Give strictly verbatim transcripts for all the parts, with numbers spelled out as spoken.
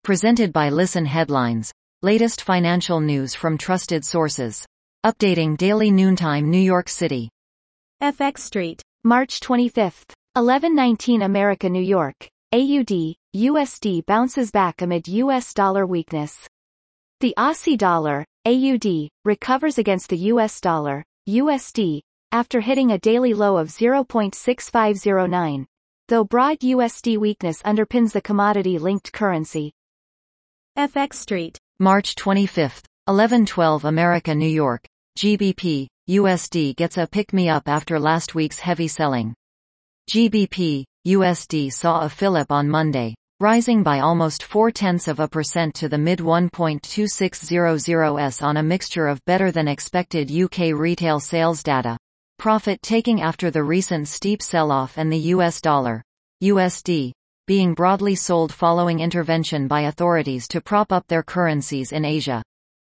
Presented by Listen Headlines. Latest financial news from trusted sources. Updating daily noontime New York City. F X Street. March twenty-fifth. eleven nineteen America New York. A U D, U S D bounces back amid U S dollar weakness. The Aussie dollar, A U D, recovers against the U S dollar, U S D, after hitting a daily low of zero point six five zero nine, though broad U S D weakness underpins the commodity-linked currency. F X Street. March twenty-fifth. eleven twelve America New York. G B P, U S D gets a pick-me-up after last week's heavy selling. G B P, U S D saw a fillip on Monday, rising by almost four-tenths of a percent to the mid one point two six zero zeros on a mixture of better-than-expected U K retail sales data, profit-taking after the recent steep sell-off, and the U S dollar, U S D, being broadly sold following intervention by authorities to prop up their currencies in Asia.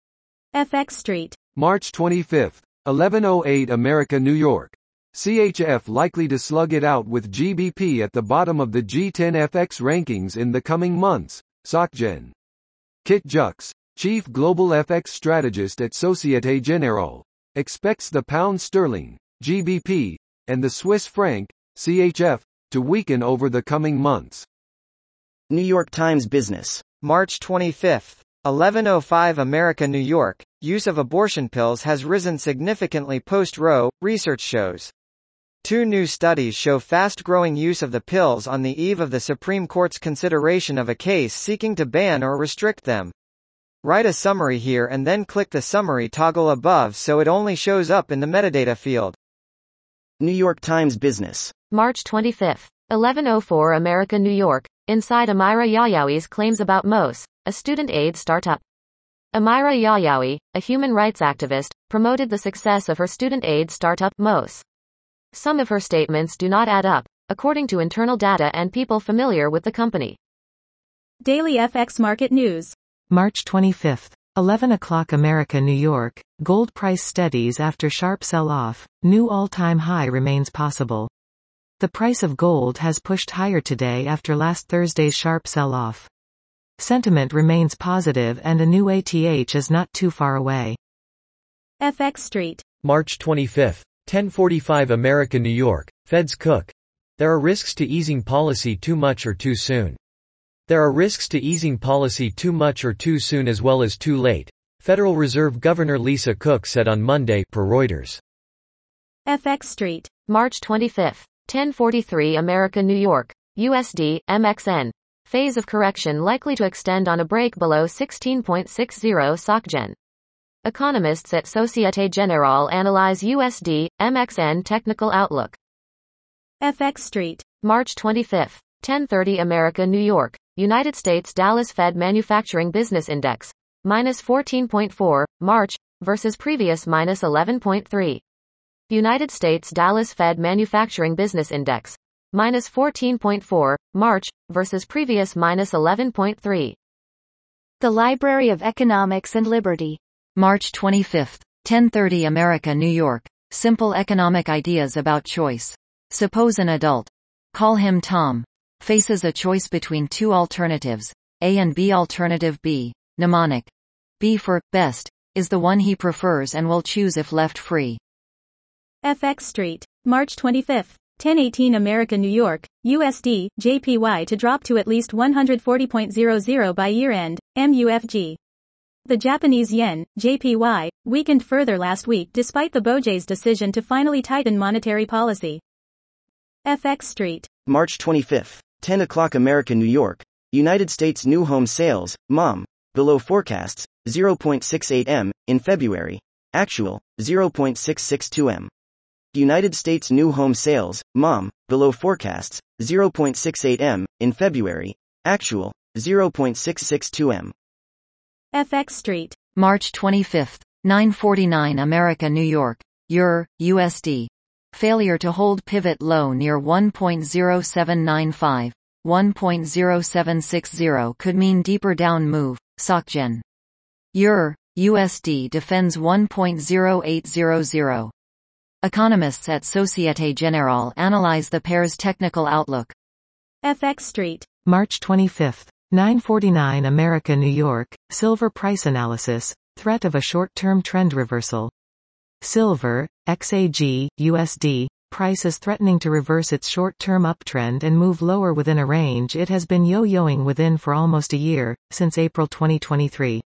F X Street. March twenty-fifth. eleven oh eight America New York. C H F likely to slug it out with G B P at the bottom of the G ten F X rankings in the coming months, SocGen. Kit Jux, chief global F X strategist at Societe Generale, expects the pound sterling, G B P, and the Swiss franc, C H F, to weaken over the coming months. New York Times Business. March twenty-fifth. eleven oh five America New York. Use of abortion pills has risen significantly post-Roe, research shows. Two new studies show fast-growing use of the pills on the eve of the Supreme Court's consideration of a case seeking to ban or restrict them. Write a summary here and then click the summary toggle above so it only shows up in the metadata field. New York Times Business. March twenty-fifth. eleven oh four America New York. Inside Amira Yayawi's claims about M O S, a student aid startup. Amira Yayawi, a human rights activist, promoted the success of her student aid startup M O S. Some of her statements do not add up, according to internal data and people familiar with the company. Daily F X Market News. March twenty-fifth. eleven o'clock America New York. Gold price steadies after sharp sell-off. New all-time high remains possible. The price of gold has pushed higher today after last Thursday's sharp sell-off. Sentiment remains positive and a new A T H is not too far away. F X Street. March twenty-fifth. ten forty-five America New York. Fed's Cook. There are risks to easing policy too much or too soon. There are risks to easing policy too much or too soon as well as too late, Federal Reserve Governor Lisa Cook said on Monday, per Reuters. F X Street. March twenty-fifth. ten forty-three America New York. U S D, M X N. Phase of correction likely to extend on a break below sixteen point six zero SocGen. Economists at Societe Generale analyze U S D, M X N technical outlook. F X Street. March twenty-fifth. ten thirty America New York. United States Dallas Fed Manufacturing Business Index. minus fourteen point four, March, versus previous minus eleven point three. United States Dallas Fed Manufacturing Business Index. minus fourteen point four, March, versus previous minus eleven point three. The Library of Economics and Liberty. March twenty-fifth. ten thirty America New York. Simple economic ideas about choice. Suppose an adult, call him Tom, faces a choice between two alternatives, A and B. Alternative B, mnemonic. B for best, is the one he prefers and will choose if left free. F X Street. March twenty-fifth. ten eighteen America New York. U S D, J P Y to drop to at least one hundred forty point zero zero by year-end, M U F G. The Japanese yen, J P Y, weakened further last week despite the B O J's decision to finally tighten monetary policy. F X Street. March twenty-fifth. ten o'clock America New York. United States new home sales, M O M, below forecasts, zero point six eight M, in February. Actual, zero point six six two M. United States new home sales, M O M, below forecasts, zero point six eight M, in February. Actual, zero point six six two M. F X Street. March twenty-fifth. nine forty-nine America New York. Euro, U S D. Failure to hold pivot low near one point zero seven nine five, one point zero seven six zero could mean deeper down move, SocGen. Euro, U S D defends one point zero eight zero zero. Economists at Societe Generale analyze the pair's technical outlook. F X Street. March twenty-fifth. nine forty-nine America New York, silver price analysis, threat of a short-term trend reversal. Silver, X A G, U S D, price is threatening to reverse its short-term uptrend and move lower within a range it has been yo-yoing within for almost a year, since April twenty twenty-three.